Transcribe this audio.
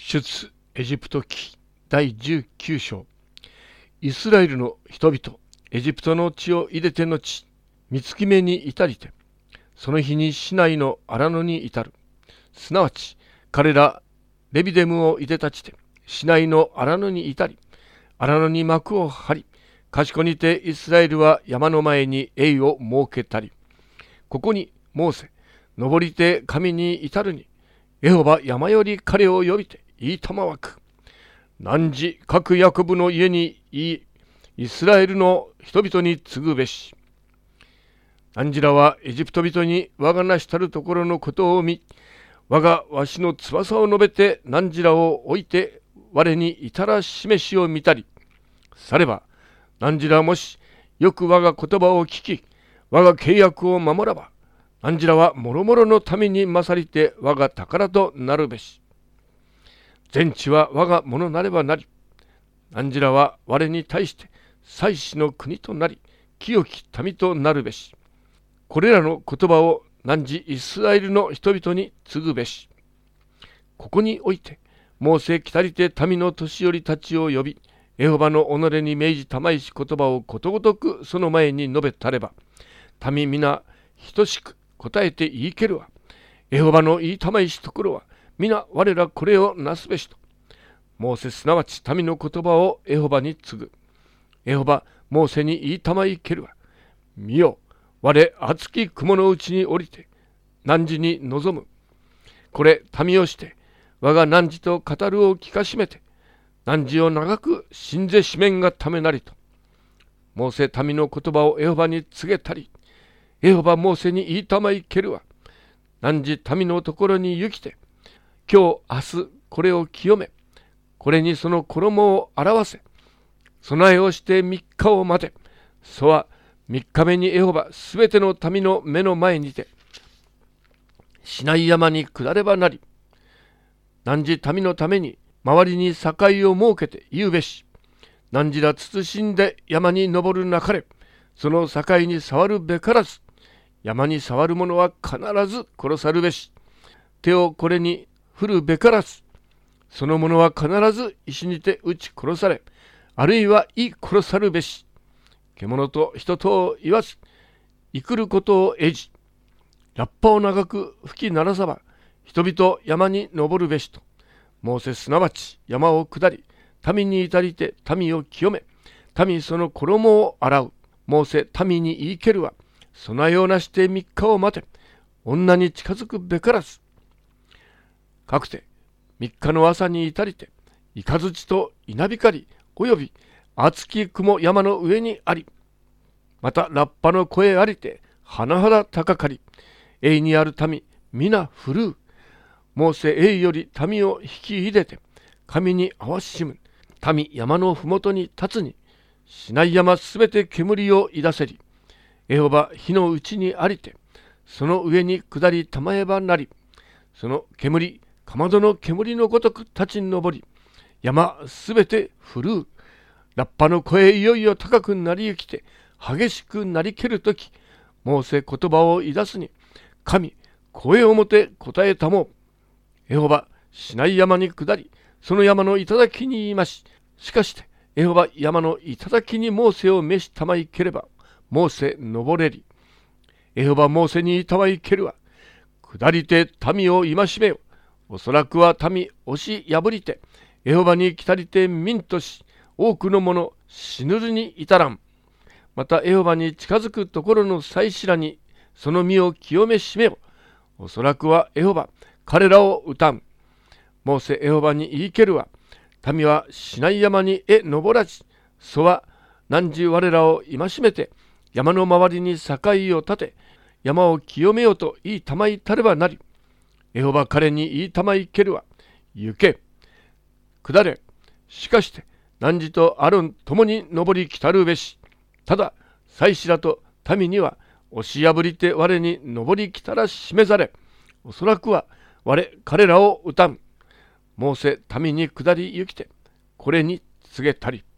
出エジプト記第19章。イスラエルの人々、エジプトの地を入れて後、見つき目に至りて、その日に市内の荒野に至る。すなわち、彼らレビデムをいでたちて、市内の荒野に至り、荒野に幕を張り、賢にてイスラエルは山の前に営を設けたり、ここにモーセ、登りて神に至るに、エホバ山より彼を呼びて、いいたまわく。汝各ヤコブの家にイスラエルの人々に告ぐべし。汝らはエジプト人に我がなしたるところのことを見、我がわしの翼を述べて汝らを置いて我に至ら示しを見たり、されば、汝らもしよく我が言葉を聞き、我が契約を守らば、汝らはもろもろの民に勝りて我が宝となるべし。全地は我がものなればなり、汝らは我に対して祭司の国となり、清き民となるべし。これらの言葉を汝イスラエルの人々に告ぐべし。ここにおいて、モーセ来たりて民の年寄りたちを呼び、エホバの己に命じたまいし言葉をことごとくその前に述べたれば、民皆等しく答えて言いけるわ。エホバの言いたまいしところは、皆我らこれをなすべしと。モーセすなわち民の言葉をエホバに告ぐ。エホバ、モーセに言いたまいけるわ。見よ、我熱き雲のうちに降りて、汝に臨む。これ民をして、我が汝と語るを聞かしめて、汝を長く信ぜしめんがためなりと。モーセ民の言葉をエホバに告げたり、エホバモーセに言いたまいけるわ。汝民のところに行きて、今日明日これを清め、これにその衣を表せ、備えをして3日を待て。そは3日目にエホバすべての民の目の前にて、シナイ山に下ればなり、汝民のために周りに境を設けて言うべし。汝ら慎んで山に登るなかれ、その境に触るべからず、山に触る者は必ず殺さるべし。手をこれに振るべからず、その者は必ず石にて撃ち殺され、あるいは殺さるべし。獣と人とを言わず、生くることを得じ、ラッパを長く吹き鳴らさば、人々山に登るべしと。モーセすなわち山を下り、民に至りて民を清め、民その衣を洗う。モーセ民に言いけるは、備えをなして3日を待て、女に近づくべからず。かくて3日の朝に至りて、雷と稲光および熱き雲山の上にあり、またラッパの声ありて、甚だ高かり、永にある民皆震う。モーセ永より民を引き入れて、神に合わししむ。民山のふもとに立つに、シナイ山すべて煙をいだせり、エホバ火のうちにありて、その上に下りたまえばなり、その煙、かまどの煙のごとく立ち上り、山すべて震う。ラッパの声いよいよ高くなりゆきて、激しくなりけるとき、モーセ言葉をいだすに、神、声をもて答えたもう。エホバ、シナイ山に下り、その山の頂にいまし。しかして、エホバ山の頂にモーセを召したまいければ、モーセ登れり。エホバモーセにいたまいけるわ。下りて民を戒めよ。おそらくは民押し破りて、エホバに来たりて民とし、多くの者死ぬるに至らん。またエホバに近づくところの祭司らに、その身を清めしめよ。おそらくはエホバ、彼らを討たん。モーセエホバに言いけるわ。民はシナイ山に登らず、そは汝我らを戒めて、山の周りに境を立て、山を清めようと言いたまいたればなり。エホバ彼に言いたまいけるわ。行け、下れ。しかして、汝とアロン共に登り来たるべし。ただ、祭司らと民には、押し破りて我に登り来たら示され。おそらくは彼らを討たん。モーセ民に下り行きて、これに告げたり。